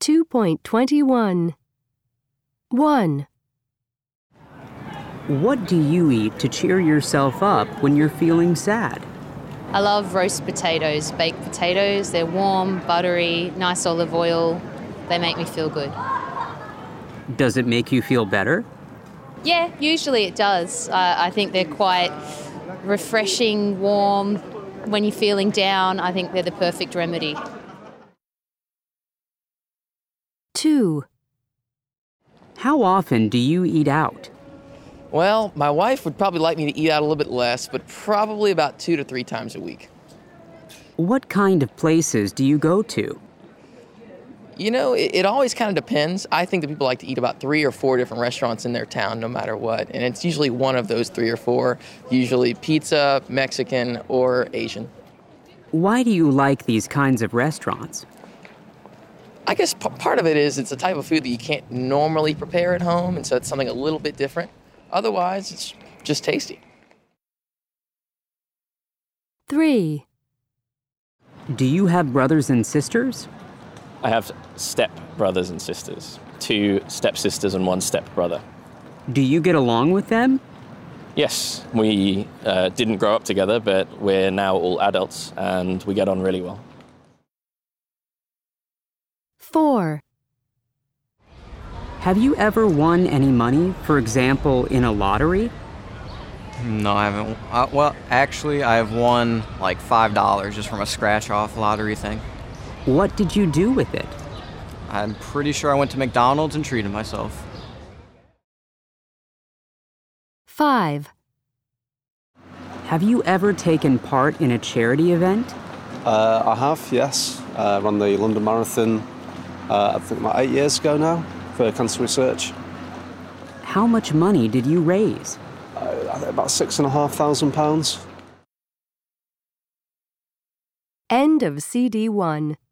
2.21. 1. What do you eat to cheer yourself up when you're feeling sad? I love roast potatoes, baked potatoes. They're warm, buttery, nice olive oil. They make me feel good. Does it make you feel better? Yeah, usually it does. I think they're quite refreshing, warm. When you're feeling down, I think they're the perfect remedy. 2. How often do you eat out? Well, my wife would probably like me to eat out a little bit less, but probably about 2 to 3 times a week. What kind of places do you go to? You know, it always kind of depends. I think that people like to eat about 3 or 4 different restaurants in their town, no matter what. And it's usually one of those 3 or 4, usually pizza, Mexican, or Asian. Why do you like these kinds of restaurants? I guess part of it is it's a type of food that you can't normally prepare at home, and so it's something a little bit different. Otherwise, it's just tasty. 3. Do you have brothers and sisters? I have step brothers and sisters, 2 stepsisters and 1 stepbrother. Do you get along with them? Yes, we didn't grow up together, but we're now all adults and we get on really well. 4. Have you ever won any money, for example, in a lottery? No, I haven't. Well, actually, I've won like $5 just from a scratch-off lottery thing. What did you do with it? I'm pretty sure I went to McDonald's and treated myself. 5. Have you ever taken part in a charity event? I have, yes. Ran the London Marathon, I think about 8 years ago now, for cancer research. How much money did you raise? I think about £6,500. End of CD 1.